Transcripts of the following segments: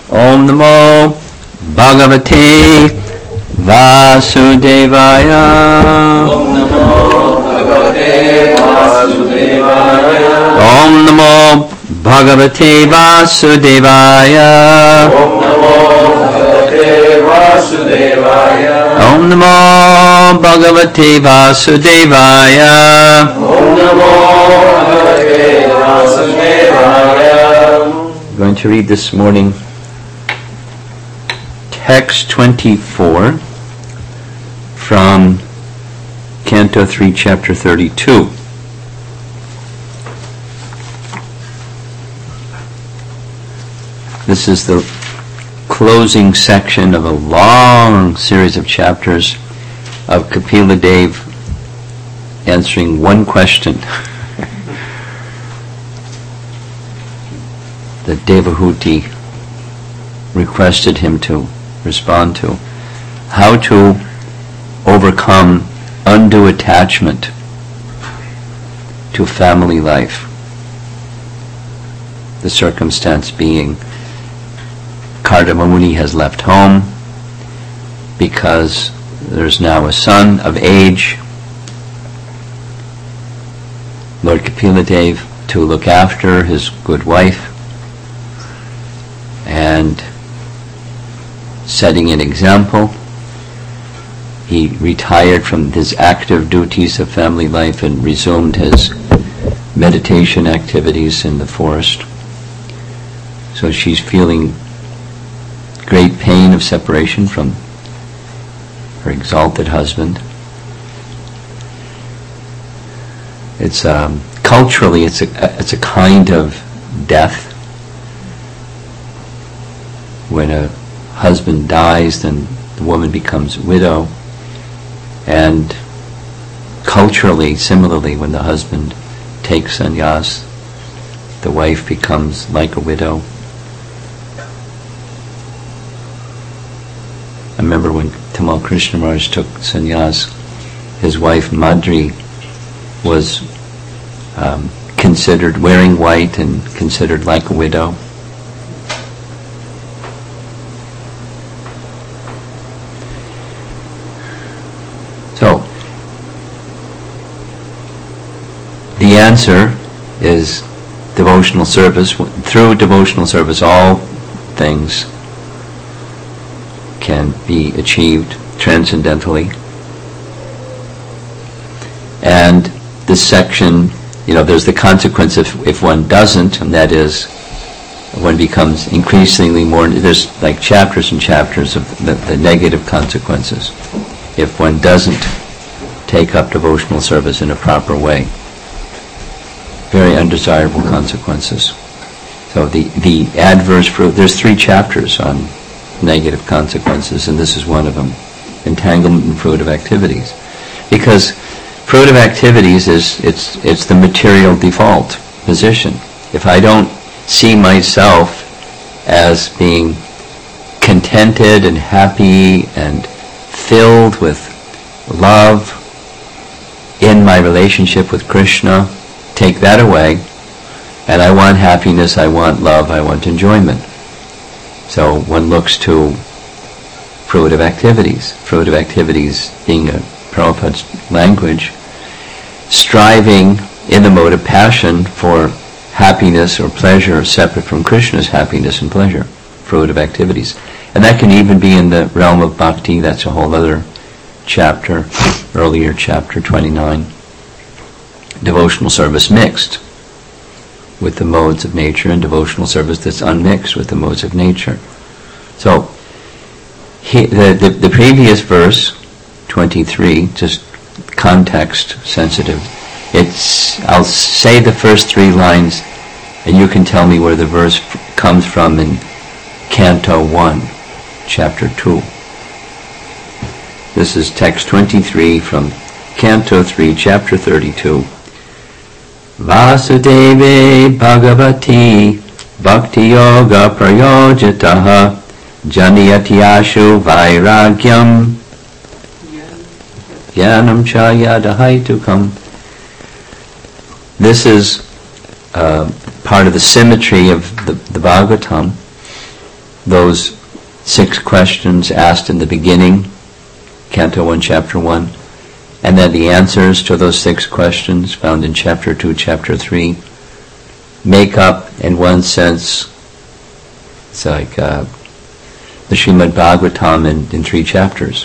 Om Namo Bhagavate Vasudevaya. Om Namo Bhagavate Vasudevaya. Om Namo Bhagavate Vasudevaya. Om Namo Bhagavate Vasudevaya. Om Namo Bhagavate Vasudevaya. Om Namo Bhagavate Vasudevaya. I'm going to read this morning text 24 from Canto 3, Chapter 32. This is the closing section of a long series of chapters of Kapila Dev answering one question that Devahuti requested him to respond to. How to overcome undue attachment to family life. The circumstance being Kardama Muni has left home because there's now a son of age, Lord Kapila Dev, to look after his good wife, and setting an example. He retired from his active duties of family life and resumed his meditation activities in the forest. So she's feeling great pain of separation from her exalted husband. It's culturally it's a kind of death. When a husband dies, then the woman becomes a widow. And culturally, similarly, when the husband takes sannyas, the wife becomes like a widow. I remember when Tamal Krishna Maharaj took sannyas, his wife Madri was considered wearing white and considered like a widow. So, the answer is devotional service. Through devotional service, all things can be achieved transcendentally. And this section, there's the consequence if one doesn't, and that is one becomes increasingly more, there's like chapters and chapters of the negative consequences if one doesn't take up devotional service in a proper way. Very undesirable consequences. So the adverse fruit, there's 3 chapters on negative consequences, and this is one of them. Entanglement and fruitive activities. Because fruitive activities it's the material default position. If I don't see myself as being contented and happy and filled with love in my relationship with Krishna, take that away, and I want happiness, I want love, I want enjoyment. So one looks to fruitive activities. Fruitive activities being a Prabhupada's language, striving in the mode of passion for happiness or pleasure separate from Krishna's happiness and pleasure. Fruitive activities. And that can even be in the realm of bhakti. That's a whole other chapter, earlier chapter 29. Devotional service mixed with the modes of nature, and devotional service that's unmixed with the modes of nature. So, the previous verse, 23, just context sensitive. I'll say the first 3 lines, and you can tell me where the verse comes from in Canto 1, Chapter 2. This is text 23 from Canto 3, Chapter 32. Vasudeve Bhagavati Bhakti Yoga Prayojitaha Janiyatiyashu Vairagyam Jnanam Cha Yadahaitukam. This is part of the symmetry of the Bhagavatam, those 6 questions asked in the beginning, Canto 1, Chapter 1, and then the answers to those 6 questions found in Chapter 2, Chapter 3, make up, in one sense, it's like the Srimad Bhagavatam in 3 chapters.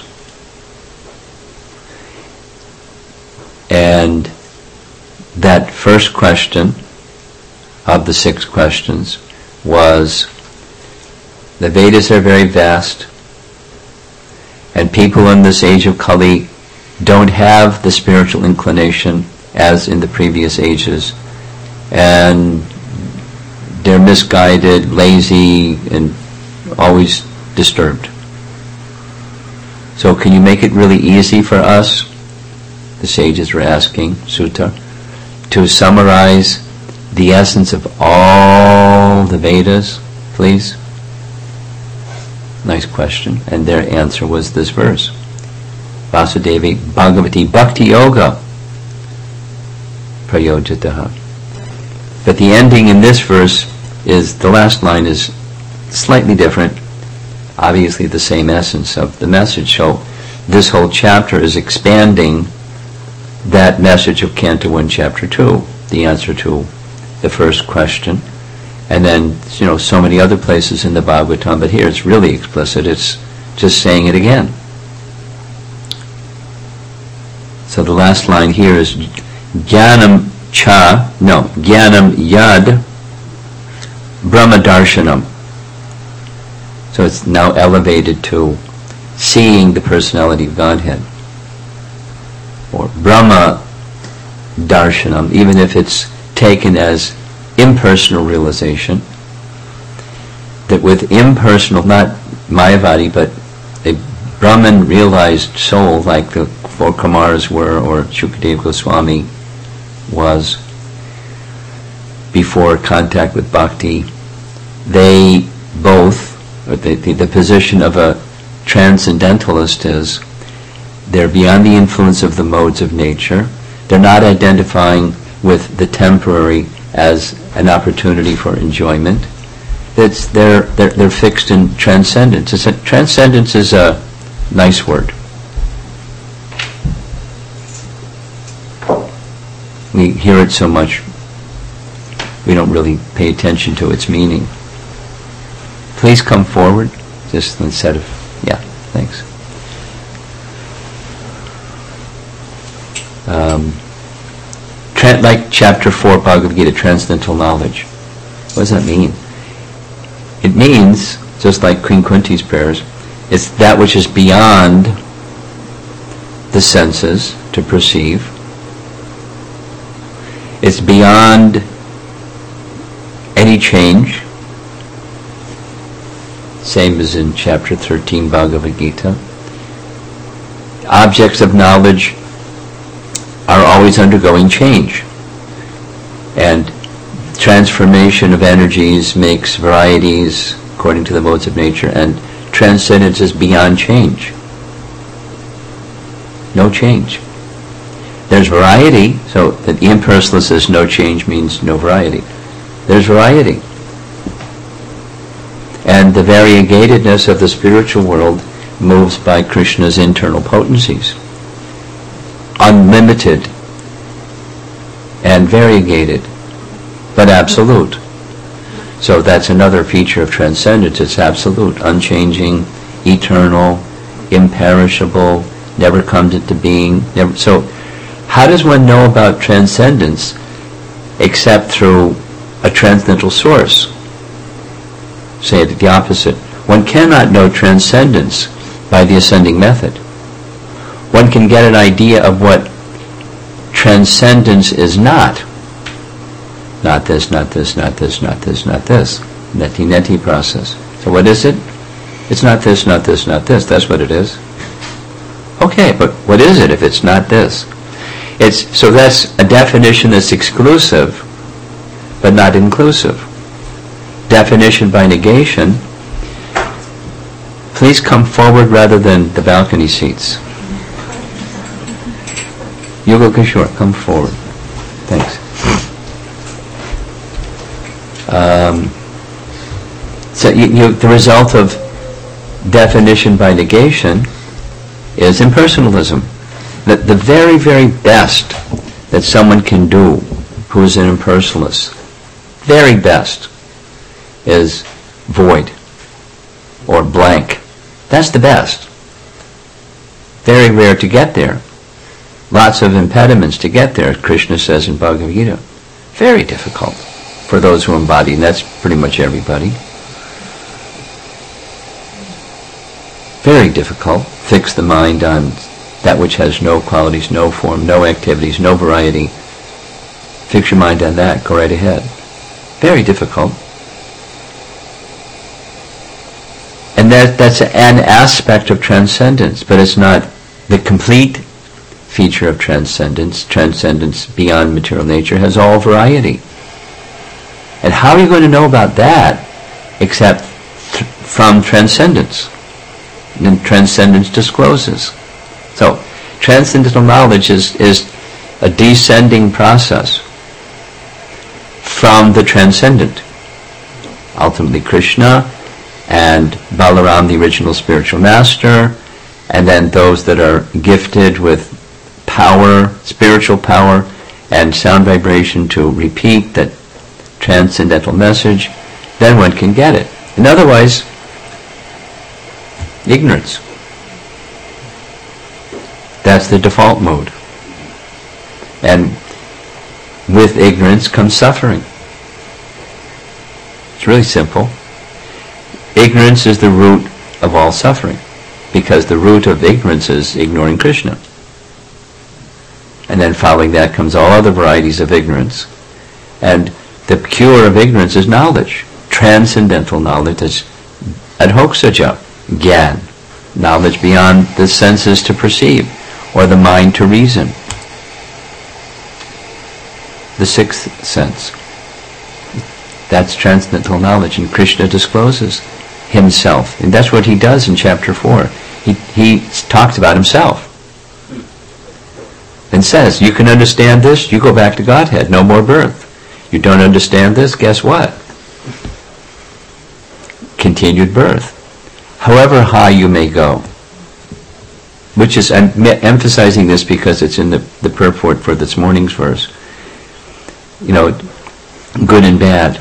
And that first question of the 6 questions was, the Vedas are very vast, and people in this age of Kali don't have the spiritual inclination as in the previous ages, and they're misguided, lazy, and always disturbed. So can you make it really easy for us, the sages were asking Sutta, to summarize the essence of all the Vedas, please? Nice question. And their answer was this verse. Vasudevi Bhagavati Bhakti Yoga Prayojataha. But the ending in this verse is, the last line is slightly different, obviously the same essence of the message. So this whole chapter is expanding that message of Canto 1, Chapter 2, the answer to the first question. And then, so many other places in the Bhagavatam, but here it's really explicit. It's just saying it again. So the last line here is Jnanam Yad Brahma Darshanam. So it's now elevated to seeing the personality of Godhead. Or Brahma Darshanam, even if it's taken as impersonal realization, that with impersonal, not Mayavadi, but a Brahman realized soul, like the 4 Kumaras were, or Shukadeva Goswami was, before contact with Bhakti, they both, or the position of a transcendentalist is, they're beyond the influence of the modes of nature. They're not identifying with the temporary as an opportunity for enjoyment. They're fixed in transcendence. Transcendence is a nice word. We hear it so much, we don't really pay attention to its meaning. Please come forward, just instead of, yeah, thanks. Like Chapter 4 Bhagavad Gita, transcendental knowledge. What does that mean? It means, just like Queen Kunti's prayers, it's that which is beyond the senses to perceive. It's beyond any change. Same as in Chapter 13 Bhagavad Gita. Objects of knowledge are always undergoing change. And transformation of energies makes varieties according to the modes of nature, and transcendence is beyond change. No change. There's variety, so that the impersonalist says no change means no variety. There's variety. And the variegatedness of the spiritual world moves by Krishna's internal potencies. Unlimited and variegated, but absolute. So that's another feature of transcendence. It's absolute, unchanging, eternal, imperishable, never comes into being. Never. So how does one know about transcendence except through a transcendental source? Say it the opposite. One cannot know transcendence by the ascending method. One can get an idea of what transcendence is not. Not this, not this, not this, not this, not this. Neti process. So what is it? It's not this, not this, not this. That's what it is. Okay, but what is it if it's not this? So that's a definition that's exclusive, but not inclusive. Definition by negation. Please come forward rather than the balcony seats. Yugal Kishore, come forward. Thanks. So the result of definition by negation is impersonalism. The very, very best that someone can do who is an impersonalist, very best, is void or blank. That's the best. Very rare to get there. Lots of impediments to get there, Krishna says in Bhagavad Gita. Very difficult for those who embody, and that's pretty much everybody. Very difficult. Fix the mind on that which has no qualities, no form, no activities, no variety. Fix your mind on that. Go right ahead. Very difficult. And that's an aspect of transcendence, but it's not the complete feature of transcendence. Transcendence beyond material nature has all variety. And how are you going to know about that except from transcendence? And transcendence discloses. So, transcendental knowledge is a descending process from the transcendent. Ultimately Krishna and Balaram, the original spiritual master, and then those that are gifted with power, spiritual power, and sound vibration to repeat that transcendental message, then one can get it. And otherwise, ignorance. That's the default mode. And with ignorance comes suffering. It's really simple. Ignorance is the root of all suffering, because the root of ignorance is ignoring Krishna. And then following that comes all other varieties of ignorance. And the cure of ignorance is knowledge. Transcendental knowledge is adhoksaja, gyan, knowledge beyond the senses to perceive, or the mind to reason. The sixth sense. That's transcendental knowledge, and Krishna discloses himself. And that's what he does in chapter 4. He talks about himself. And says, you can understand this, you go back to Godhead, no more birth. You don't understand this, guess what? Continued birth. However high you may go. Which is, I'm emphasizing this because it's in the purport for this morning's verse. You know, good and bad.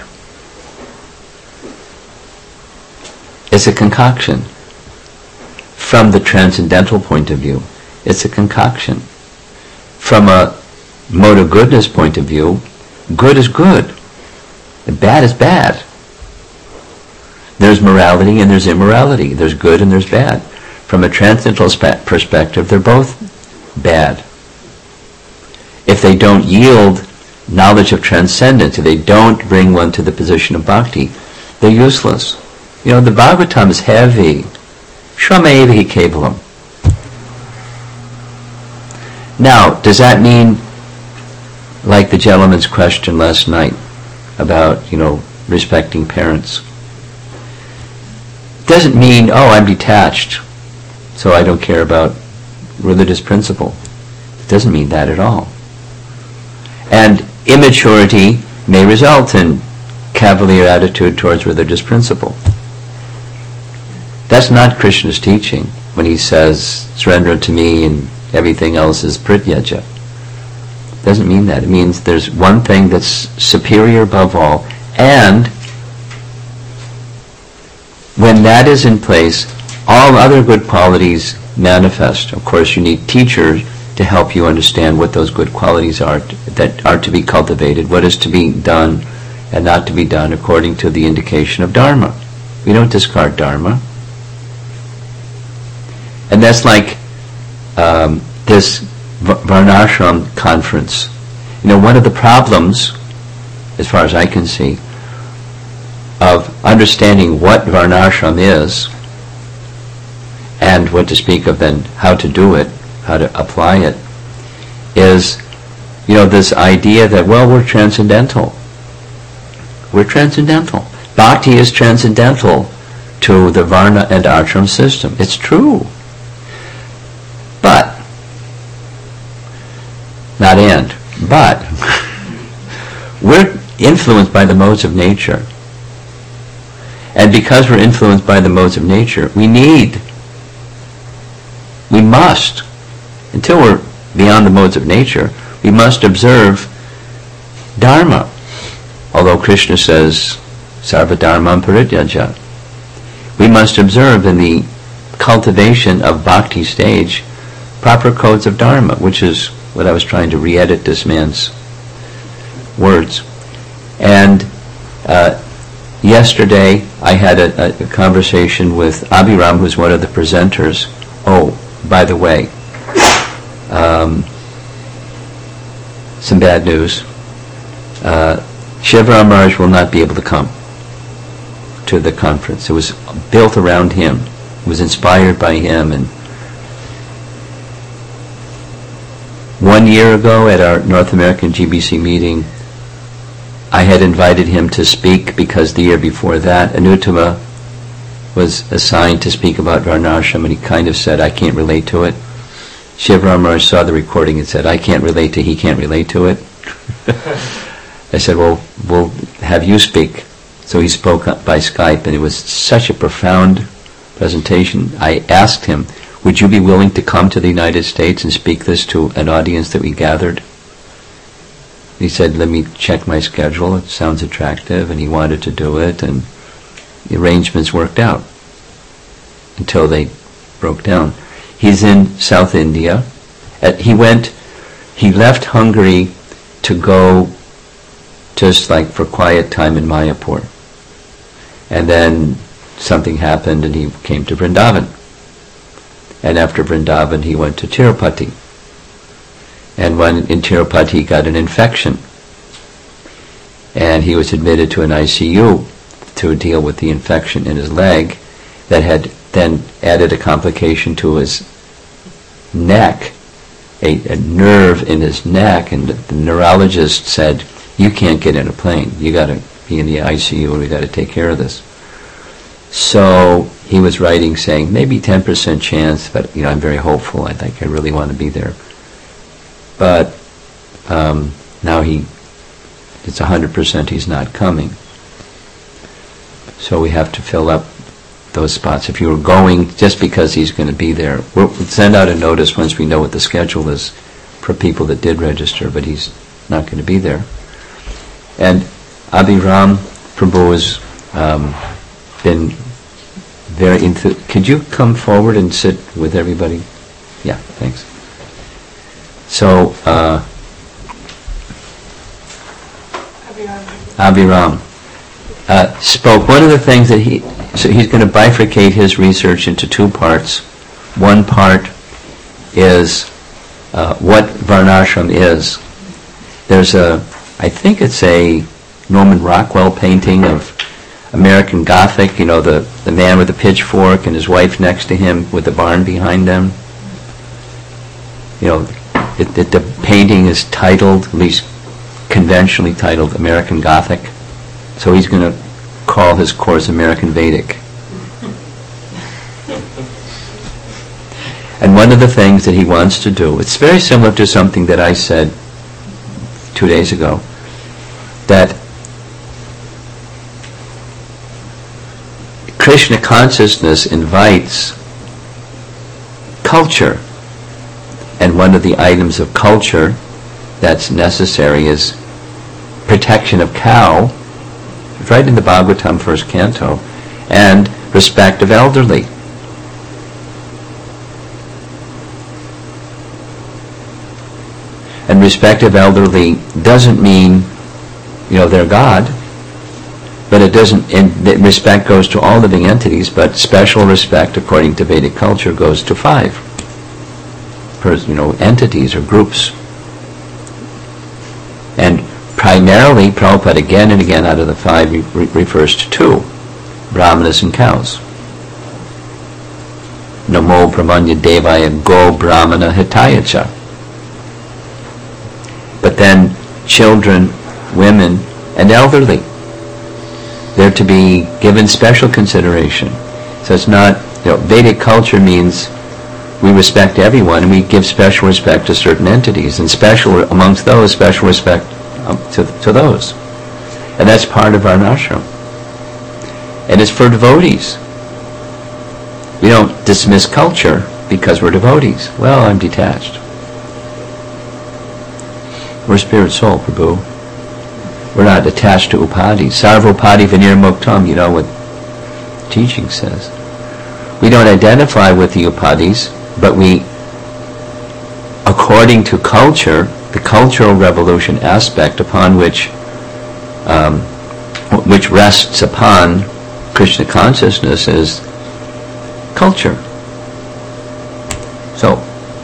It's a concoction. From the transcendental point of view, it's a concoction. From a mode of goodness point of view, good is good, and bad is bad. There's morality and there's immorality. There's good and there's bad. From a transcendental perspective, they're both bad. If they don't yield knowledge of transcendence, if they don't bring one to the position of bhakti, they're useless. You know, the Bhagavatam is heavy. Shramevahi kevalam. Now, does that mean, like the gentleman's question last night about, respecting parents? Doesn't mean, I'm detached, so I don't care about religious principle. It doesn't mean that at all. And immaturity may result in cavalier attitude towards religious principle. That's not Krishna's teaching when he says, surrender to me and everything else is prityaja. It doesn't mean that. It means there's one thing that's superior above all, and when that is in place, all other good qualities manifest. Of course, you need teachers to help you understand what those good qualities are that are to be cultivated, what is to be done and not to be done according to the indication of Dharma. We don't discard Dharma. And that's like this Varnashram conference. One of the problems, as far as I can see, of understanding what Varnashram is, and what to speak of then, how to do it, how to apply it, is, this idea that, we're transcendental. We're transcendental. Bhakti is transcendental to the Varna and Ashram system. It's true. But, not and, but, we're influenced by the modes of nature. And because we're influenced by the modes of nature, we must, until we're beyond the modes of nature, we must observe Dharma. Although Krishna says, Sarva Dharmam Parityaja. We must observe in the cultivation of bhakti stage proper codes of Dharma, which is what I was trying to re-edit this man's words. And yesterday I had a conversation with Abhiram, who's one of the presenters. Oh, by the way, some bad news. Shivaram Maharaj will not be able to come to the conference. It was built around him. It was inspired by him. And 1 year ago at our North American GBC meeting, I had invited him to speak because the year before that, Anuttama was assigned to speak about Varnashram, and he kind of said, I can't relate to it. Shivaram Maharaj saw the recording and said, I can't relate to he can't relate to it. I said, well, we'll have you speak. So he spoke by Skype, and it was such a profound presentation. I asked him, would you be willing to come to the United States and speak this to an audience that we gathered? He said, let me check my schedule. It sounds attractive, and he wanted to do it, and the arrangements worked out until they broke down. He's in South India. He left Hungary to go just like for quiet time in Mayapur. And then something happened and he came to Vrindavan. And after Vrindavan he went to Tirupati. And when in Tirupati he got an infection. And he was admitted to an ICU to deal with the infection in his leg that had then added a complication to his neck, a nerve in his neck, and the neurologist said, you can't get in a plane. You got to be in the ICU, and we got to take care of this. So he was writing saying, maybe 10% chance, but I'm very hopeful. I think I really want to be there. But now it's 100% he's not coming. So we have to fill up those spots. If you were going just because he's going to be there, we'll send out a notice once we know what the schedule is for people that did register, but he's not going to be there. And Abhiram Prabhu has been very could you come forward and sit with everybody? Yeah, thanks. So, Abhiram spoke. One of the things that he's going to bifurcate his research into two parts. One part is what Varnashram is. There's I think it's a Norman Rockwell painting of American Gothic, the man with the pitchfork and his wife next to him with the barn behind them. The painting is titled, at least conventionally titled, American Gothic. So he's going to call his course American Vedic. And one of the things that he wants to do, it's very similar to something that I said 2 days ago, that Krishna consciousness invites culture. And one of the items of culture that's necessary is protection of cow, right in the Bhagavatam first canto, and respect of elderly. And respect of elderly doesn't mean, they're God, but it doesn't, respect goes to all living entities, but special respect, according to Vedic culture, goes to 5 entities or groups. And primarily, Prabhupada again and again out of the 5 refers to 2, Brahmanas and cows. Namo Brahmanya Devaya Go Brahmana Hitayacha. But then children, women, and elderly, they're to be given special consideration. So it's not, Vedic culture means we respect everyone and we give special respect to certain entities, and special amongst those, special respect to those. And that's part of our ashram. And it's for devotees. We don't dismiss culture because we're devotees. Well, I'm detached. We're spirit soul, Prabhu. We're not attached to upadhi. Sarvopadi vinirmuktam, you know what teaching says. We don't identify with the upadhis, but we, according to culture, the cultural revolution aspect upon which rests upon Krishna consciousness is culture. So,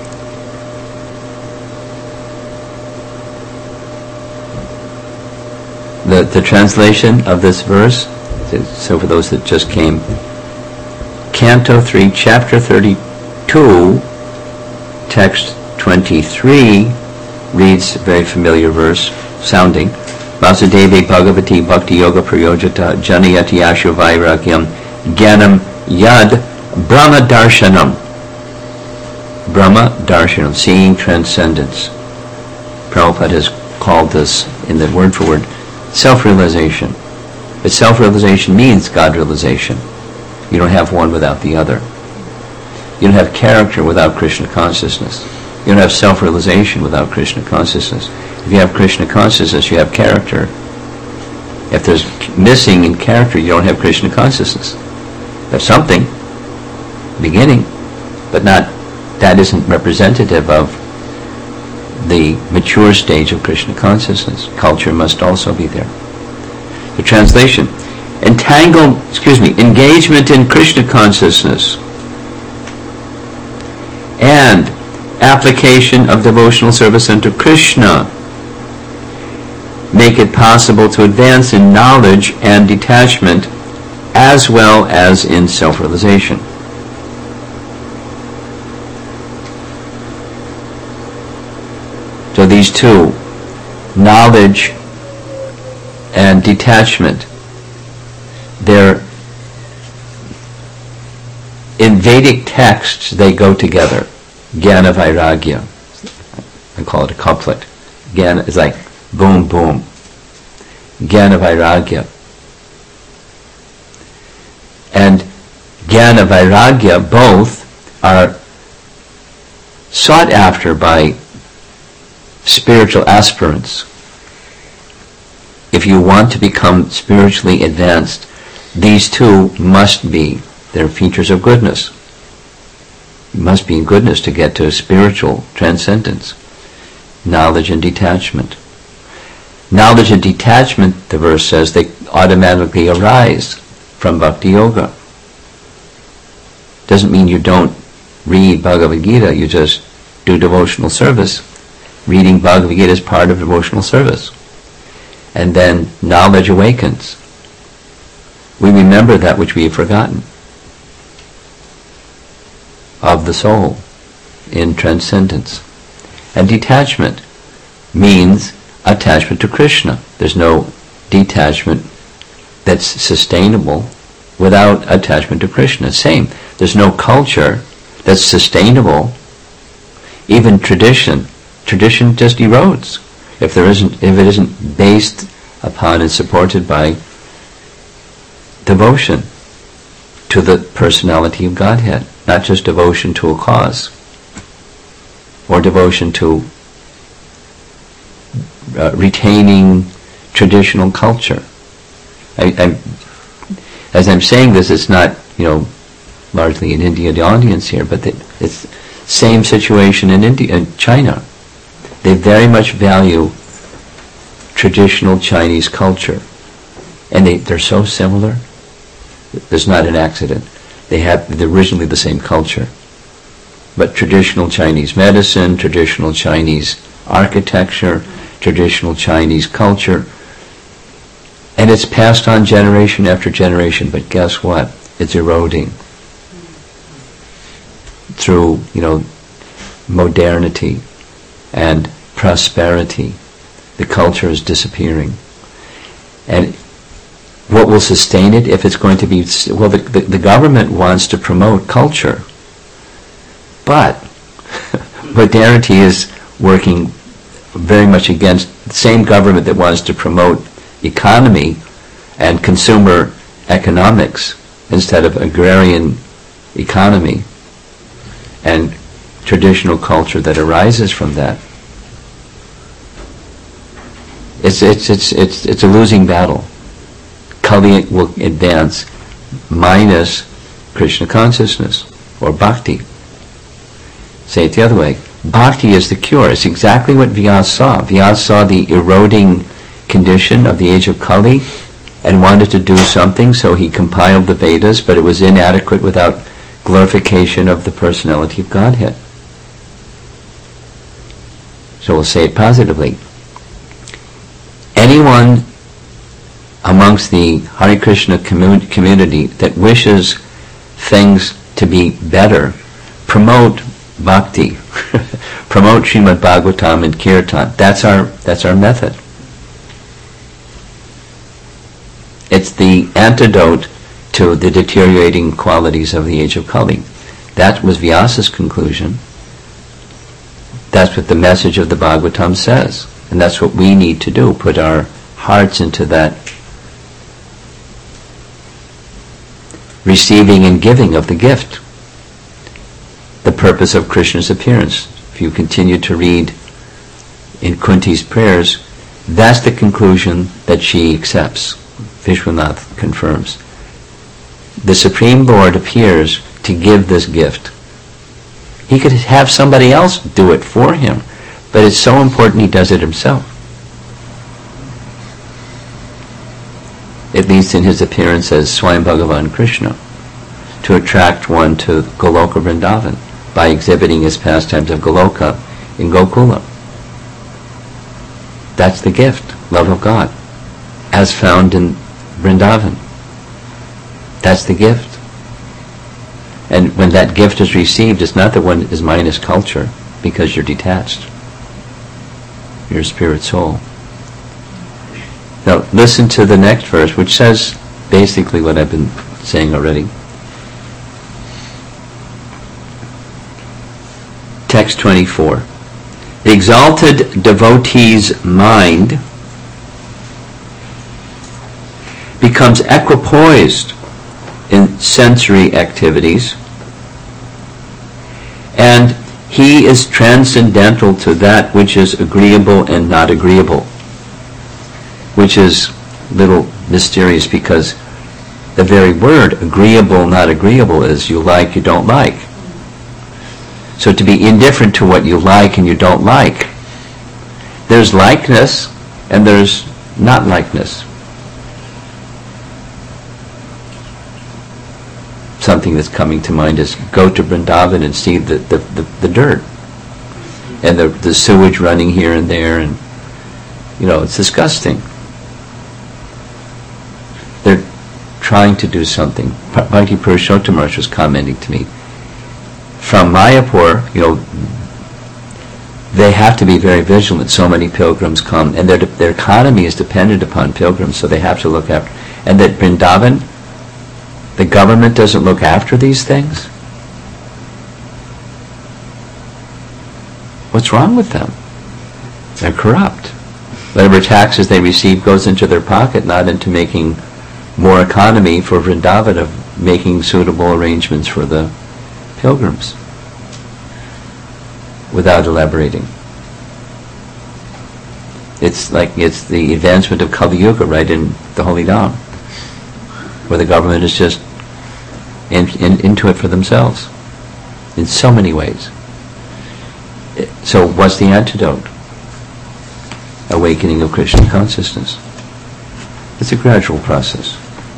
the translation of this verse, so for those that just came, Canto 3, Chapter 32, Text 23, reads a very familiar verse, sounding, Vasudevi Bhagavati Bhakti Yoga Prayojata Janayati Ashu Vairagyam Jnanam Yad Brahma Darshanam. Brahma Darshanam, seeing transcendence. Prabhupada has called this, in the word for word, self-realization. But self-realization means God realization. You don't have one without the other. You don't have character without Krishna consciousness. You don't have self-realization without Krishna consciousness. If you have Krishna consciousness, you have character. If there's missing in character, you don't have Krishna consciousness. There's something, beginning, but that isn't representative of the mature stage of Krishna consciousness. Culture must also be there. The translation, engagement in Krishna consciousness and application of devotional service unto Krishna make it possible to advance in knowledge and detachment as well as in self-realization. So these two, knowledge and detachment, they're in Vedic texts, they go together. Jnana Vairagya. I call it a couplet. Jnana is like boom, boom. Jnana Vairagya. And Jnana Vairagya both are sought after by spiritual aspirants. If you want to become spiritually advanced, these two must be, they're features of goodness. You must be in goodness to get to spiritual transcendence. Knowledge and detachment. Knowledge and detachment, the verse says, they automatically arise from Bhakti Yoga. Doesn't mean you don't read Bhagavad Gita, you just do devotional service. Reading Bhagavad Gita is part of devotional service. And then knowledge awakens. We remember that which we have forgotten of the soul in transcendence. And detachment means attachment to Krishna. There's no detachment that's sustainable without attachment to Krishna. Same. There's no culture that's sustainable. Even tradition just erodes if it isn't based upon and supported by devotion to the personality of Godhead, not just devotion to a cause or devotion to retaining traditional culture. As I'm saying this, it's not, largely an Indian audience here, but it's same situation in India and China. They very much value traditional Chinese culture, and they're so similar. There's not an accident. They're originally the same culture, but traditional Chinese medicine, traditional Chinese architecture, traditional Chinese culture, and it's passed on generation after generation. But guess what? It's eroding through modernity and prosperity. The culture is disappearing. And what will sustain it if it's going to be... Well, the government wants to promote culture, but modernity is working very much against the same government that wants to promote economy and consumer economics instead of agrarian economy and traditional culture that arises from that. It's a losing battle. Kali will advance minus Krishna consciousness or bhakti. Say it the other way. Bhakti is the cure. It's exactly what Vyasa saw. Vyasa saw the eroding condition of the age of Kali and wanted to do something, so he compiled the Vedas, but it was inadequate without glorification of the personality of Godhead. So we'll say it positively. Anyone amongst the Hare Krishna community that wishes things to be better, promote bhakti, promote Srimad Bhagavatam and Kirtan. That's our method. It's the antidote to the deteriorating qualities of the age of Kali. That was Vyasa's conclusion. That's what the message of the Bhagavatam says. And that's what we need to do, put our hearts into that receiving and giving of the gift. The purpose of Krishna's appearance. If you continue to read in Kunti's prayers, that's the conclusion that she accepts. Vishwanath confirms. The Supreme Lord appears to give this gift. He could have somebody else do it for him, but it's so important he does it himself. At least in his appearance as Swayam Bhagavan Krishna, to attract one to Goloka Vrindavan by exhibiting his pastimes of Goloka in Gokula. That's the gift, love of God, as found in Vrindavan. That's the gift. And when that gift is received, it's not that one is minus culture, because you're detached. You're a spirit soul. Now, listen to the next verse, which says basically what I've been saying already. Text 24. The exalted devotee's mind becomes equipoised in sensory activities, and he is transcendental to that which is agreeable and not agreeable, which is a little mysterious because the very word agreeable, not agreeable is you like, you don't like. So to be indifferent to what you like and you don't like, there's likeness and there's not likeness. Something that's coming to mind is go to Vrindavan and see the dirt and the sewage running here and there, and it's disgusting. They're trying to do something. Bhakti Purushottam Maharaj was commenting to me. From Mayapur, they have to be very vigilant. So many pilgrims come, and their economy is dependent upon pilgrims, so they have to look after. And that Vrindavan, the government doesn't look after these things? What's wrong with them? They're corrupt. Whatever taxes they receive goes into their pocket, not into making more economy for Vrindavan, of making suitable arrangements for the pilgrims, without elaborating. It's the advancement of Kali Yuga right in the Holy Dham, where the government is just into it for themselves in so many ways. So what's the antidote? Awakening of Krishna consciousness. It's a gradual process.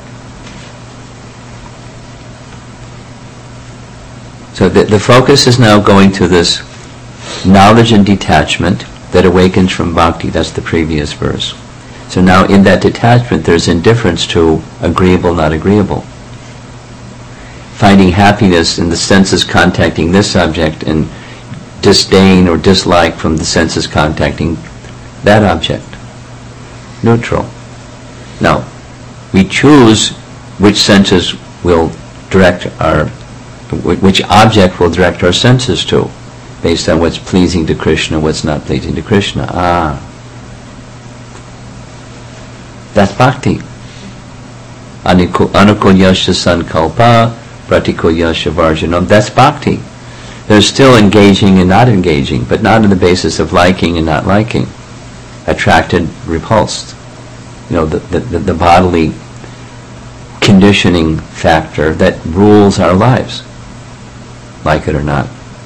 So the focus is now going to this knowledge and detachment that awakens from bhakti. That's the previous verse. So now in that detachment there's indifference to agreeable, not agreeable. Finding happiness in the senses contacting this object, and disdain or dislike from the senses contacting that object. Neutral. Now, we choose which senses will direct which object will direct our senses to, based on what's pleasing to Krishna, what's not pleasing to Krishna. That's bhakti. Anukulyasya sankalpa, pratikulyasya varjanam. That's bhakti. They're still engaging and not engaging, but not on the basis of liking and not liking. Attracted, repulsed. The bodily conditioning factor that rules our lives, like it or not.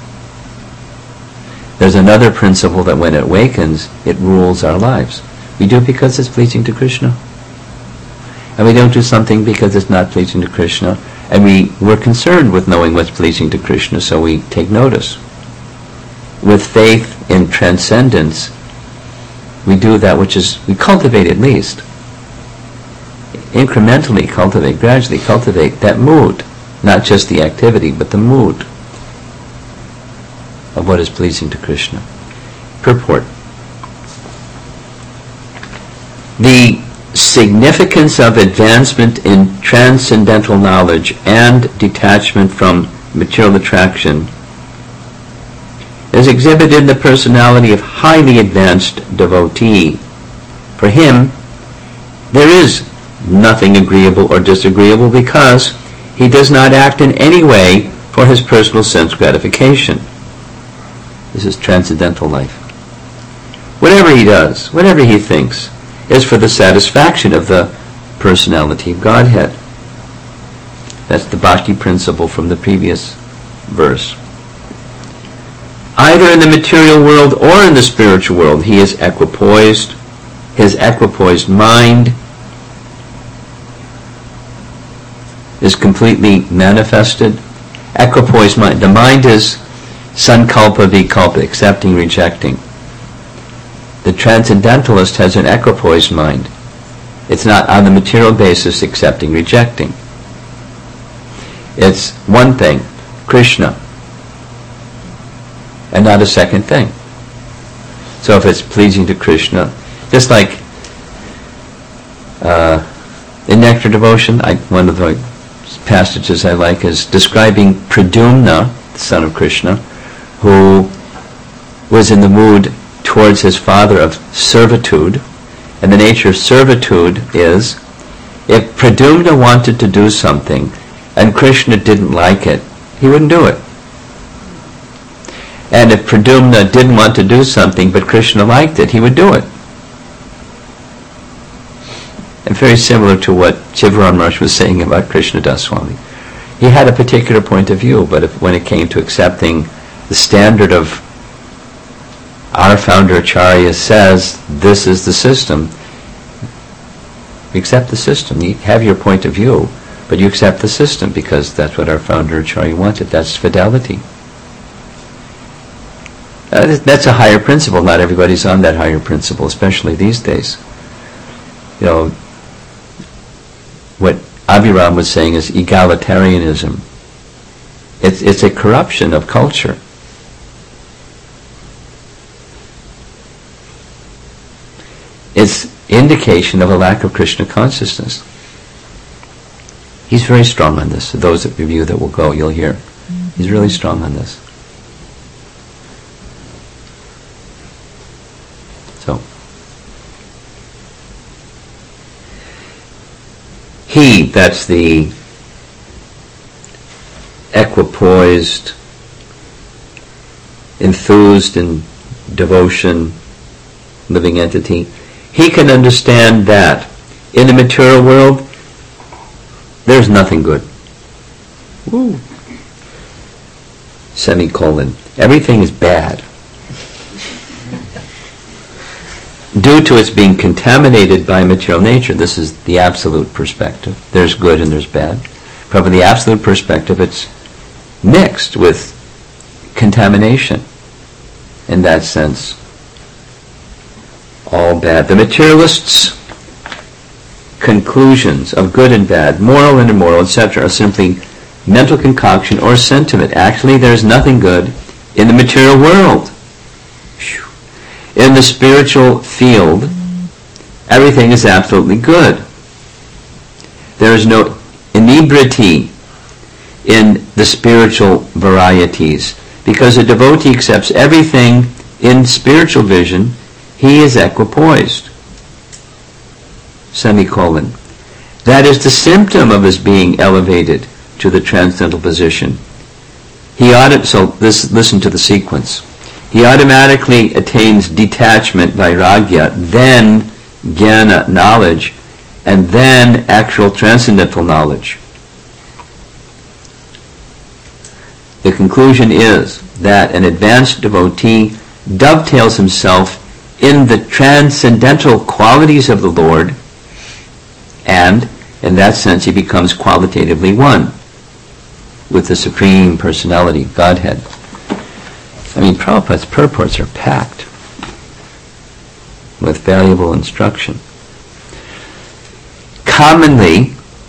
There's another principle that when it awakens, it rules our lives. We do it because it's pleasing to Krishna. And we don't do something because it's not pleasing to Krishna. And we're concerned with knowing what's pleasing to Krishna, so we take notice. With faith in transcendence, we do that which we cultivate at least. Incrementally cultivate, gradually cultivate that mood. Not just the activity, but the mood of what is pleasing to Krishna. Purport. The significance of advancement in transcendental knowledge and detachment from material attraction is exhibited in the personality of highly advanced devotee. For him, there is nothing agreeable or disagreeable because he does not act in any way for his personal sense gratification. This is transcendental life. Whatever he does, whatever he thinks, is for the satisfaction of the personality of Godhead. That's the bhakti principle from the previous verse. Either in the material world or in the spiritual world, he is equipoised. His equipoised mind is completely manifested. Equipoised mind. The mind is sankalpa vikalpa, accepting, rejecting. The transcendentalist has an equipoised mind. It's not on the material basis accepting, rejecting. It's one thing, Krishna, and not a second thing. So if it's pleasing to Krishna, just like in Nectar Devotion, one of the passages I like is describing Pradyumna, the son of Krishna, who was in the mood towards his father of servitude. And the nature of servitude is, if Pradyumna wanted to do something and Krishna didn't like it, he wouldn't do it. And if Pradyumna didn't want to do something but Krishna liked it, he would do it. And very similar to what Chivaran Maharaj was saying about Krishna Das Swami. He had a particular point of view, but when it came to accepting the standard of our founder Acharya says, this is the system, you accept the system. You have your point of view, but you accept the system because that's what our founder Acharya wanted. That's fidelity. That's a higher principle. Not everybody's on that higher principle, especially these days. What Abhiram was saying is egalitarianism. It's a corruption of culture. It's indication of a lack of Krishna consciousness. He's very strong on this. Those of you that will go, you'll hear. He's really strong on this. So, he, that's the equipoised, enthused in devotion, living entity, he can understand that in the material world, there's nothing good. Woo. Semicolon. Everything is bad. Due to its being contaminated by material nature. This is the absolute perspective. There's good and there's bad. But from the absolute perspective, it's mixed with contamination. In that sense, all bad. The materialists' conclusions of good and bad, moral and immoral, etc., are simply mental concoction or sentiment. Actually, there's nothing good in the material world. In the spiritual field, everything is absolutely good. There is no inebriety in the spiritual varieties, because a devotee accepts everything in spiritual vision. He is equipoised. Semicolon. That is the symptom of his being elevated to the transcendental position. Listen to the sequence. He automatically attains detachment, vairagya, then jnana, knowledge, and then actual transcendental knowledge. The conclusion is that an advanced devotee dovetails himself in the transcendental qualities of the Lord, and in that sense he becomes qualitatively one with the Supreme Personality, Godhead. I mean, Prabhupada's purports are packed with valuable instruction. Commonly,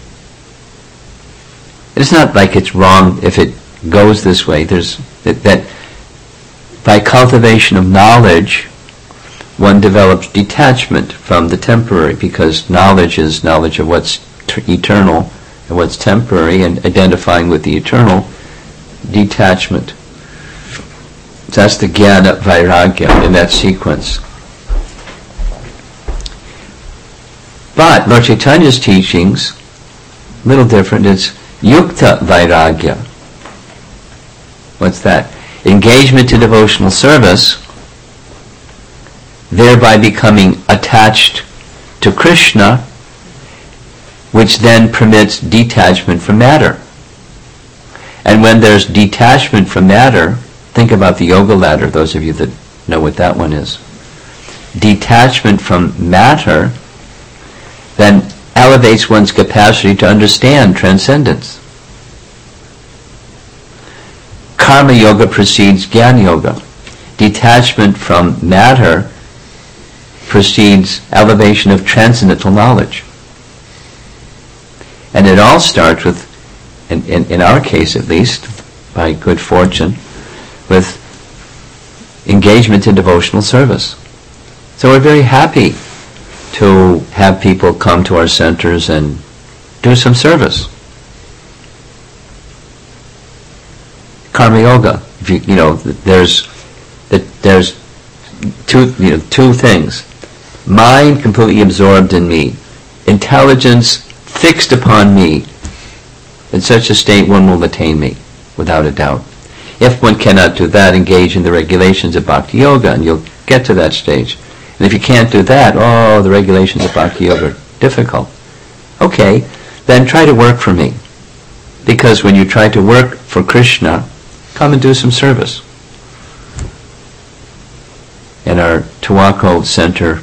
it's not like it's wrong if it goes this way. There's that by cultivation of knowledge, one develops detachment from the temporary, because knowledge is knowledge of what's eternal and what's temporary, and identifying with the eternal, detachment. That's the jnana vairagya in that sequence. But Lord Chaitanya's teachings, a little different. It's yukta vairagya. What's that? Engagement to devotional service, thereby becoming attached to Krishna, which then permits detachment from matter. And when there's detachment from matter, think about the yoga ladder, those of you that know what that one is. Detachment from matter then elevates one's capacity to understand transcendence. Karma yoga precedes jnana yoga. Detachment from matter precedes elevation of transcendental knowledge. And it all starts with, in our case at least, by good fortune, with engagement in devotional service. So we're very happy to have people come to our centers and do some service. Karma yoga, there's two things. Mind completely absorbed in me, intelligence fixed upon me. In such a state, one will attain me, without a doubt. If one cannot do that, engage in the regulations of Bhakti Yoga, and you'll get to that stage. And if you can't do that, the regulations of Bhakti Yoga are difficult. Okay, then try to work for me. Because when you try to work for Krishna, come and do some service. In our Tuwako Center,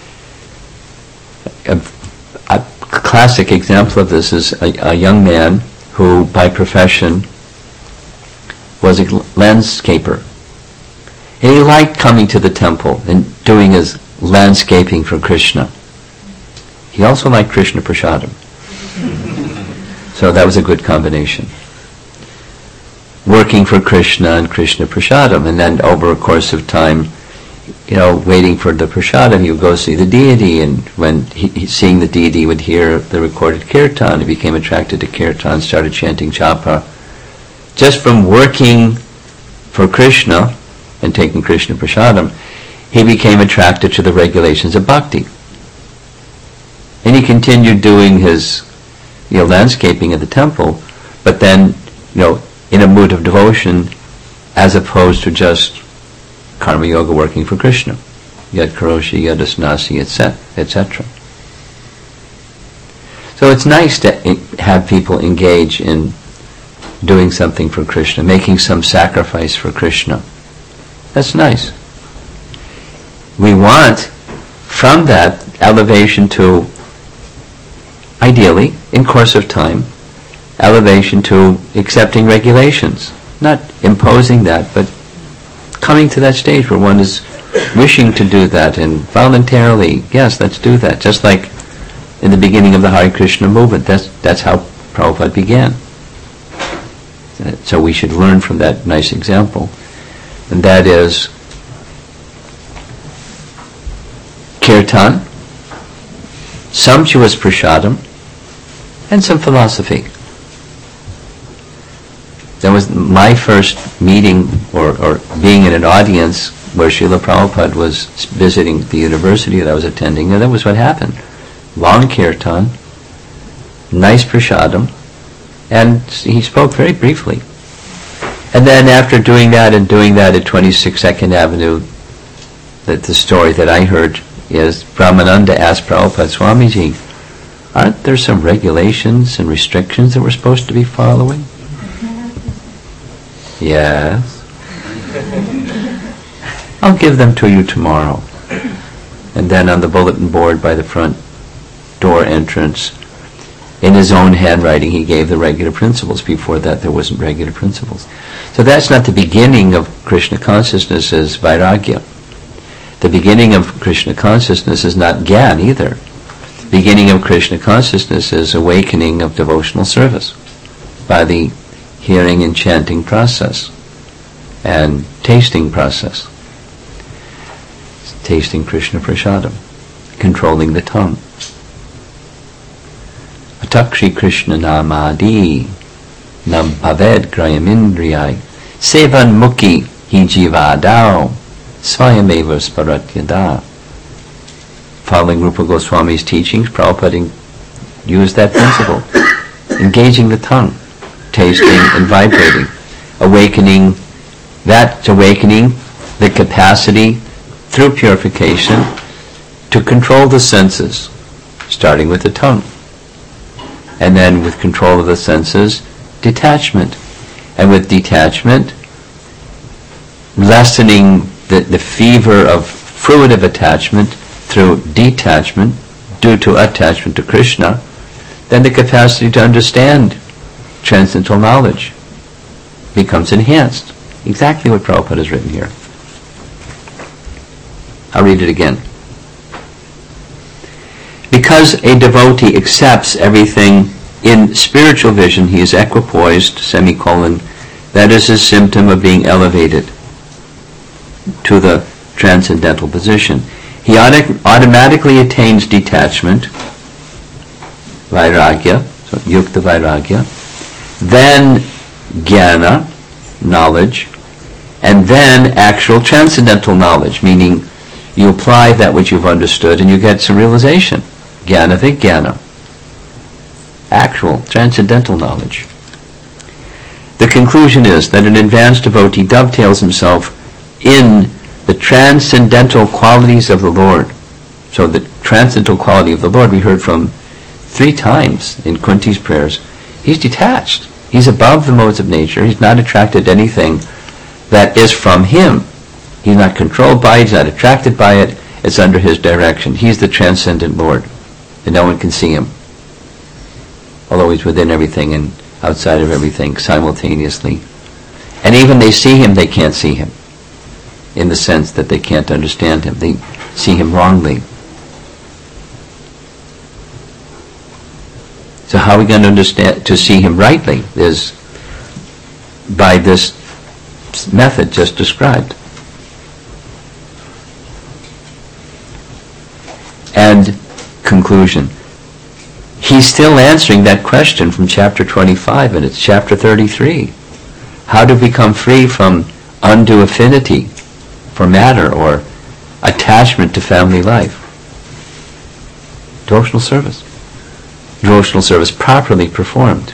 a classic example of this is a young man who, by profession, was a landscaper. And he liked coming to the temple and doing his landscaping for Krishna. He also liked Krishna Prasadam. So that was a good combination. Working for Krishna and Krishna Prasadam, and then over a course of time, waiting for the prasadam, he would go see the deity, and when seeing the deity, he would hear the recorded kirtan. He became attracted to kirtan, started chanting japa. Just from working for Krishna and taking Krishna Prasadam, he became attracted to the regulations of bhakti. And he continued doing his landscaping at the temple, but then, in a mood of devotion, as opposed to just karma yoga working for Krishna. Yad karoshi, yad asnasi, etc. So it's nice to have people engage in doing something for Krishna, making some sacrifice for Krishna. That's nice. We want, from that, elevation to, ideally, in course of time, elevation to accepting regulations. Not imposing that, but coming to that stage where one is wishing to do that and voluntarily, yes, let's do that. Just like in the beginning of the Hare Krishna movement, that's how Prabhupada began. So we should learn from that nice example. And that is kirtan, sumptuous prasadam, and some philosophy. That was my first meeting or being in an audience where Srila Prabhupada was visiting the university that I was attending, and that was what happened. Long kirtan, nice prasadam, and he spoke very briefly. And then after doing that at 26 2nd Avenue, the story that I heard is Brahmananda asked Prabhupada, Swamiji, aren't there some regulations and restrictions that we're supposed to be following? Yes. I'll give them to you tomorrow. And then on the bulletin board by the front door entrance, in his own handwriting, he gave the regular principles. Before that, there wasn't regular principles. So that's not the beginning of Krishna consciousness as Vairagya. The beginning of Krishna consciousness is not Gyan either. The beginning of Krishna consciousness is awakening of devotional service by the hearing and chanting process and tasting process. Tasting Krishna prasadam, controlling the tongue. Atakshi Krishna namadi nam paved grayamindriyai sevan mukhi hi jivadao swayameva sparatyada. Following Rupa Goswami's teachings, Prabhupada used that principle, engaging the tongue, tasting and vibrating, awakening the capacity through purification to control the senses, starting with the tongue. And then with control of the senses, detachment. And with detachment, lessening the fever of fruitive attachment through detachment due to attachment to Krishna, then the capacity to understand transcendental knowledge becomes enhanced. Exactly what Prabhupada has written here. I'll read it again. Because a devotee accepts everything in spiritual vision, he is equipoised, that is a symptom of being elevated to the transcendental position. He automatically attains detachment, vairagya, so yukta vairagya, then jnana, knowledge, and then actual transcendental knowledge, meaning you apply that which you've understood and you get some realization. Jnana vijnana. Actual, transcendental knowledge. The conclusion is that an advanced devotee dovetails himself in the transcendental qualities of the Lord. So the transcendental quality of the Lord we heard from 3 times in Kunti's prayers. He's detached. He's above the modes of nature. He's not attracted to anything that is from him. He's not controlled by it. He's not attracted by it. It's under his direction. He's the transcendent Lord. And no one can see him. Although he's within everything and outside of everything simultaneously. And even they see him, they can't see him. In the sense that they can't understand him. They see him wrongly. So how are we going to see him rightly is by this method just described. And conclusion. He's still answering that question from chapter 25, and it's chapter 33. How to become free from undue affinity for matter or attachment to family life. Devotional service. Devotional service properly performed.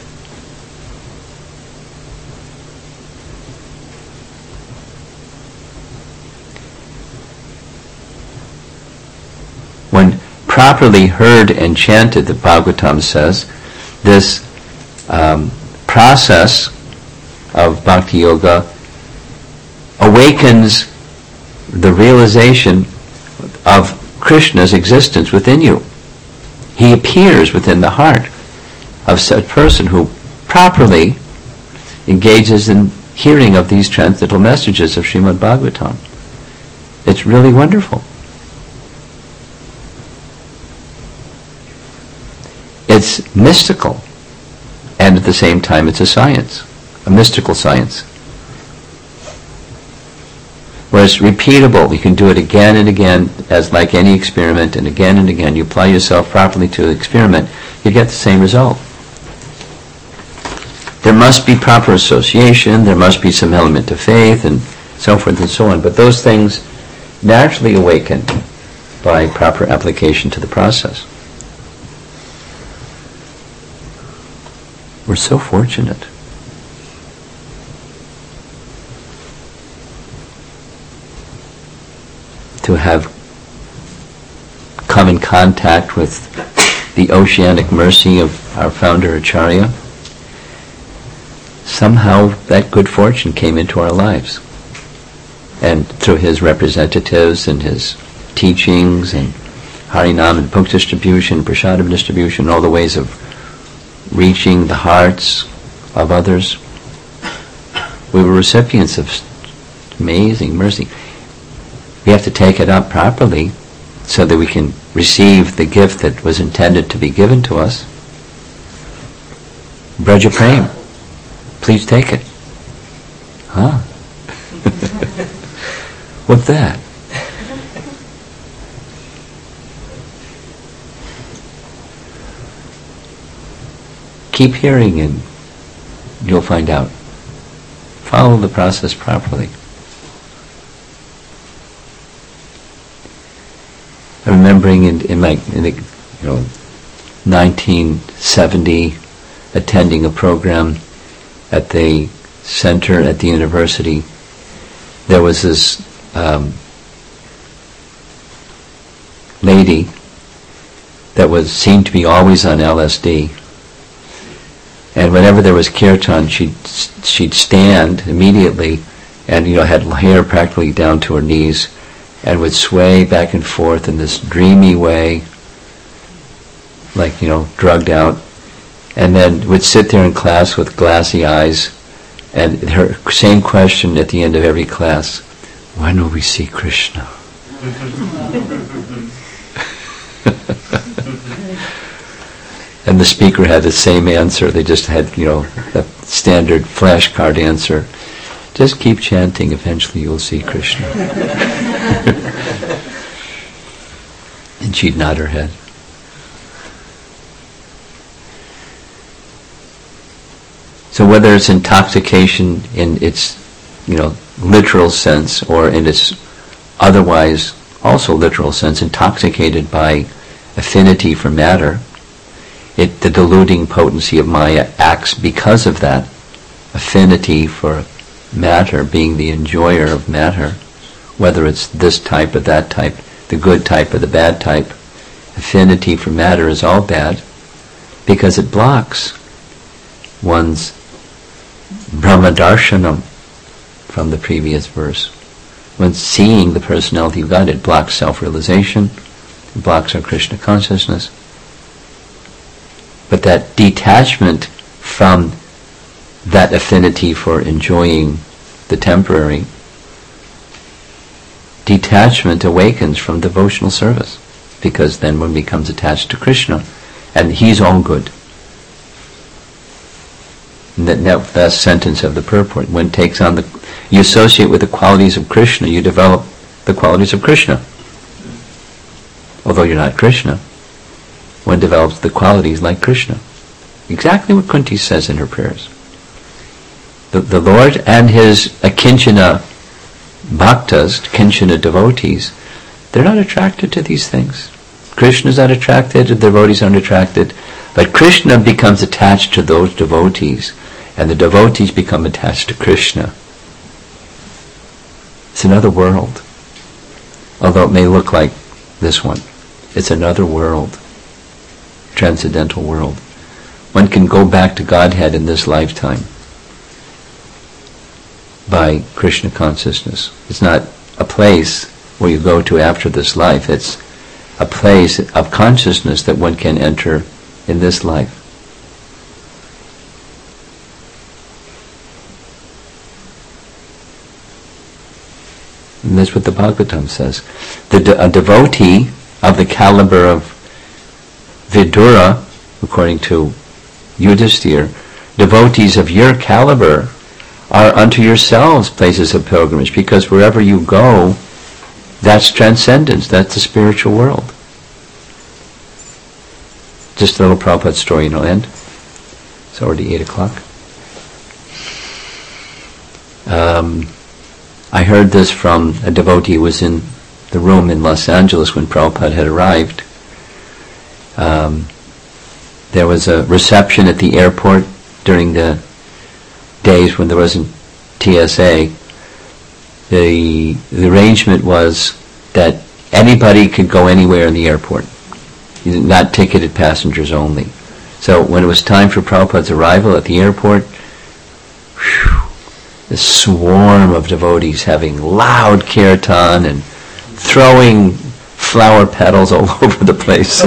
When properly heard and chanted, the Bhagavatam says, this process of Bhakti Yoga awakens the realization of Krishna's existence within you. He appears within the heart of such person who properly engages in hearing of these transcendental messages of Srimad Bhagavatam. It's really wonderful. It's mystical, and at the same time it's a science, a mystical science. Whereas repeatable, you can do it again and again, as like any experiment, and again you apply yourself properly to the experiment, you get the same result. There must be proper association, there must be some element of faith, and so forth and so on, but those things naturally awaken by proper application to the process. We're so fortunate. To have come in contact with the oceanic mercy of our founder Acharya. Somehow that good fortune came into our lives. And through his representatives and his teachings and Harinam and book distribution, prasadam distribution, all the ways of reaching the hearts of others, we were recipients of amazing mercy. We have to take it up properly so that we can receive the gift that was intended to be given to us. Braja Prem, please take it. Huh? What's that? Keep hearing and you'll find out. Follow the process properly. I'm remembering in 1970 attending a program at the center at the university. There was this lady that seemed to be always on LSD. And whenever there was kirtan, she'd stand immediately and had hair practically down to her knees and would sway back and forth in this dreamy way, like, drugged out, and then would sit there in class with glassy eyes, and her same question at the end of every class: when will we see Krishna? And the speaker had the same answer. They just had, a standard flashcard answer. Just keep chanting, eventually you'll see Krishna. And she'd nod her head. So whether it's intoxication in its, literal sense, or in its otherwise also literal sense, intoxicated by affinity for matter, the deluding potency of Maya acts because of that affinity for matter, being the enjoyer of matter, whether it's this type or that type, the good type or the bad type. Affinity for matter is all bad because it blocks one's Brahmadarshanam from the previous verse. When seeing the personality of God, it blocks self-realization, it blocks our Krishna consciousness. But that detachment from that affinity for enjoying the temporary, detachment awakens from devotional service, because then one becomes attached to Krishna, and he's all good. And that last sentence of the purport: one takes on you associate with the qualities of Krishna, you develop the qualities of Krishna. Although you're not Krishna, one develops the qualities like Krishna. Exactly what Kunti says in her prayers. The Lord and his akinchana bhaktas, kinchana devotees, they're not attracted to these things. Krishna's not attracted, the devotees aren't attracted, but Krishna becomes attached to those devotees, and the devotees become attached to Krishna. It's another world. Although it may look like this one, it's another world. Transcendental world. One can go back to Godhead in this lifetime by Krishna consciousness. It's not a place where you go to after this life. It's a place of consciousness that one can enter in this life. And that's what the Bhagavatam says. A devotee of the caliber of Vidura, according to Yudhisthira, devotees of your caliber are unto yourselves places of pilgrimage, because wherever you go, that's transcendence, that's the spiritual world. Just a little Prabhupada story, end. It's already 8 o'clock. I heard this from a devotee who was in the room in Los Angeles when Prabhupada had arrived. There was a reception at the airport during the days when there wasn't TSA, the arrangement was that anybody could go anywhere in the airport, not ticketed passengers only. So when it was time for Prabhupada's arrival at the airport, the swarm of devotees having loud kirtan and throwing flower petals all over the place.